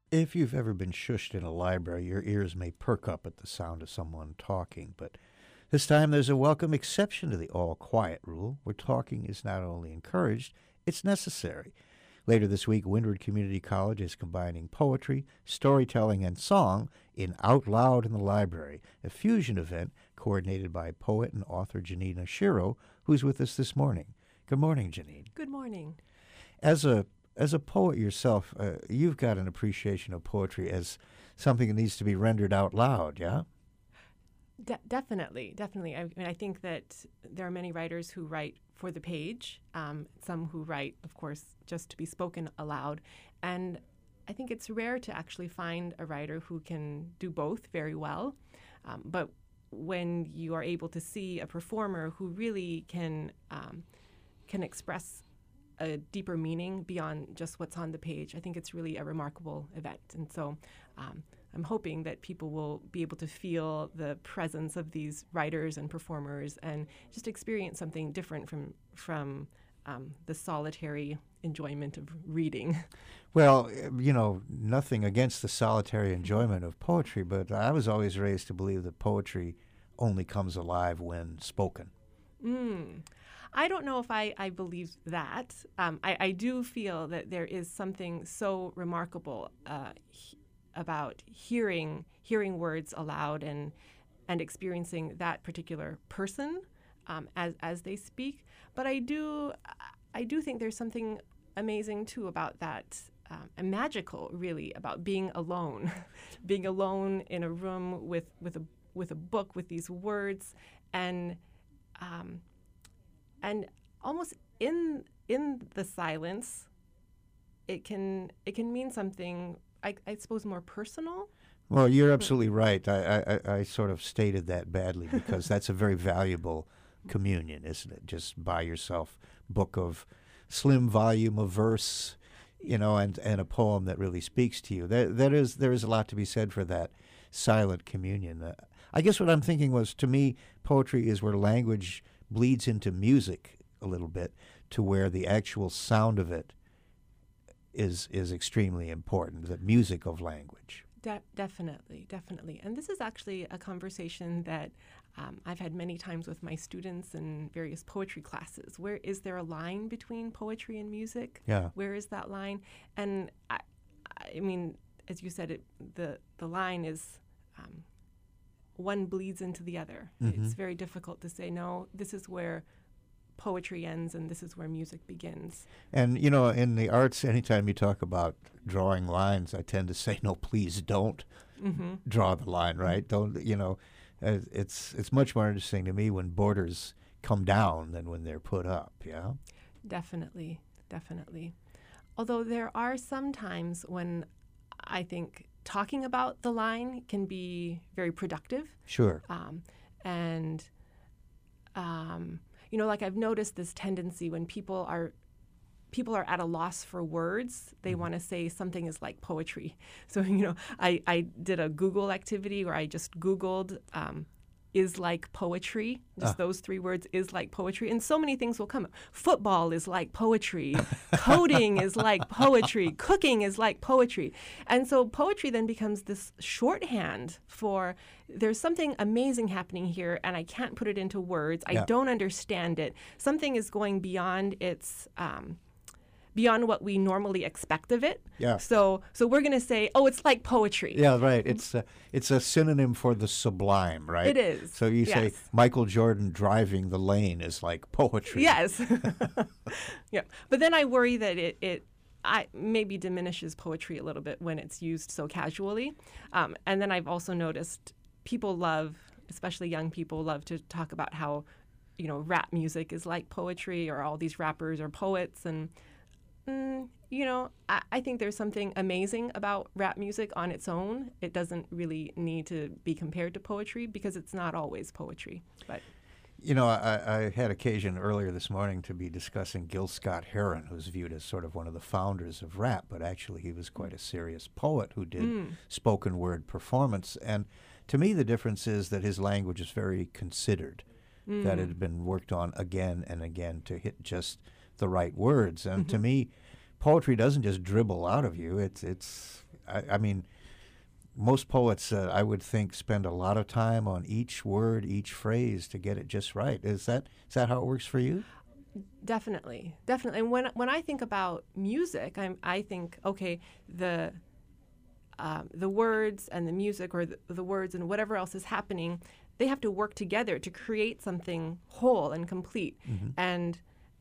If you've ever been shushed in a library, your ears may perk up at the sound of someone talking, but this time there's a welcome exception to the all quiet rule, where talking is not only encouraged, it's necessary. Later this week, Windward Community College is combining poetry, storytelling, and song in Out Loud in the Library, a fusion event coordinated by poet and author Janina Shiro, who's with us this morning. Good morning, Janine. Good morning. As a poet yourself, you've got an appreciation of poetry as something that needs to be rendered out loud, yeah? Definitely. I think that there are many writers who write for the page, some who write, of course, just to be spoken aloud. And I think it's rare to actually find a writer who can do both very well. But when you are able to see a performer who really can express a deeper meaning beyond just what's on the page, I think it's really a remarkable event. And so I'm hoping that people will be able to feel the presence of these writers and performers and just experience something different from the solitary enjoyment of reading. Well, nothing against the solitary enjoyment of poetry, but I was always raised to believe that poetry only comes alive when spoken. I don't know if I believe that. I do feel that there is something so remarkable about hearing words aloud and experiencing that particular person as they speak. But I do think there's something amazing too about that, and magical really, about being alone, being alone in a room with a book with these words and almost in the silence, it can mean something, I suppose, more personal. Well, you're absolutely right. I sort of stated that badly because that's a very valuable communion, isn't it? Just by yourself, book of slim volume of verse, and a poem that really speaks to you. There is a lot to be said for that silent communion. I guess what I'm thinking was, to me, poetry is where language bleeds into music a little bit, to where the actual sound of it is extremely important, the music of language. Definitely. And this is actually a conversation that I've had many times with my students in various poetry classes. Where is there a line between poetry and music? Yeah. Where is that line? And I mean, as you said, the line is one bleeds into the other. Mm-hmm. It's very difficult to say, no, this is where poetry ends and this is where music begins. And, in the arts, anytime you talk about drawing lines, I tend to say, no, please don't draw the line, right? Don't, it's much more interesting to me when borders come down than when they're put up, yeah? Definitely. Although there are some times when I think talking about the line can be very productive. Sure. Like I've noticed this tendency when people are at a loss for words, they want to say something is like poetry. So, I did a Google activity where I just Googled is like poetry, just those three words, is like poetry, and so many things will come up. Football is like poetry, coding is like poetry, cooking is like poetry. And so poetry then becomes this shorthand for there's something amazing happening here and I can't put it into words. I don't understand it. Something is going beyond its beyond what we normally expect of it. Yeah. So we're going to say, oh, it's like poetry. Yeah, right. It's a synonym for the sublime, right? It is. So you say Michael Jordan driving the lane is like poetry. Yes. Yeah. But then I worry that it maybe diminishes poetry a little bit when it's used so casually. And then I've also noticed people love, especially young people, love to talk about how, rap music is like poetry, or all these rappers are poets. And I think there's something amazing about rap music on its own. It doesn't really need to be compared to poetry because it's not always poetry. But I had occasion earlier this morning to be discussing Gil Scott-Heron, who's viewed as sort of one of the founders of rap, but actually he was quite a serious poet who did spoken word performance. And to me, the difference is that his language is very considered, that it had been worked on again and again to hit just the right words. And to me, poetry doesn't just dribble out of you. I mean, most poets, I would think, spend a lot of time on each word, each phrase to get it just right. Is that how it works for you? Definitely, definitely. And when I think about music, I think, okay, the words and the music, or the words and whatever else is happening, they have to work together to create something whole and complete. Mm-hmm. And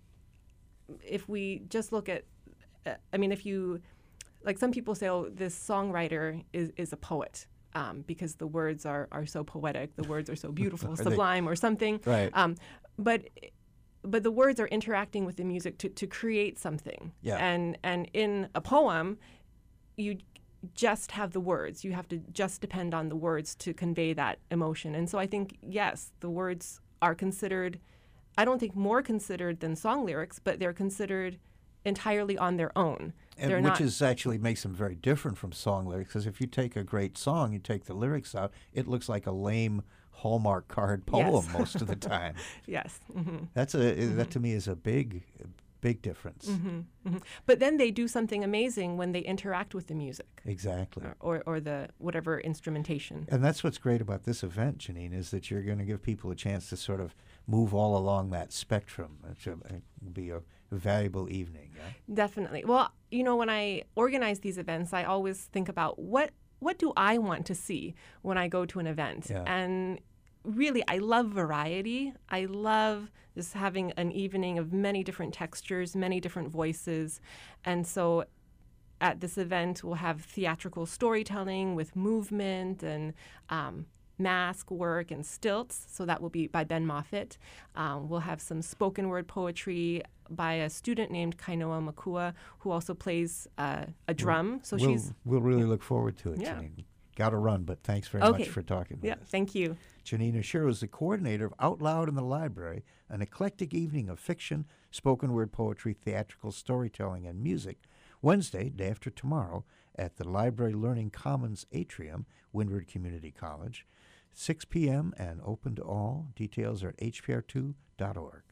if we just look at, if you, like some people say, oh, this songwriter is a poet. Because the words are so poetic, the words are so beautiful, sublime, or something. Right. But the words are interacting with the music to create something. Yeah. And in a poem, you just have the words. You have to just depend on the words to convey that emotion. And so I think, yes, the words are considered, I don't think more considered than song lyrics, but they're considered entirely on their own. And which is actually makes them very different from song lyrics, because if you take a great song, you take the lyrics out, it looks like a lame Hallmark card poem most of the time. Yes. Mm-hmm. That to me is a big difference. Mm-hmm. Mm-hmm. But then they do something amazing when they interact with the music. Exactly. Or the whatever instrumentation. And that's what's great about this event, Janine, is that you're going to give people a chance to sort of move all along that spectrum. It will be a valuable evening. Yeah? Definitely. Well, when I organize these events, I always think about what do I want to see when I go to an event? Yeah. And really, I love variety. I love just having an evening of many different textures, many different voices. And so at this event, we'll have theatrical storytelling with movement and mask work and stilts. So that will be by Ben Moffitt. We'll have some spoken word poetry by a student named Kainoa Makua, who also plays a drum. So we'll really look forward to it, yeah. Janine. Got to run, but thanks very much for talking with us. Thank you. Janine Ashiro is the coordinator of Out Loud in the Library, an eclectic evening of fiction, spoken word poetry, theatrical storytelling, and music, Wednesday, day after tomorrow, at the Library Learning Commons Atrium, Windward Community College, 6 p.m. and open to all. Details are at hpr2.org.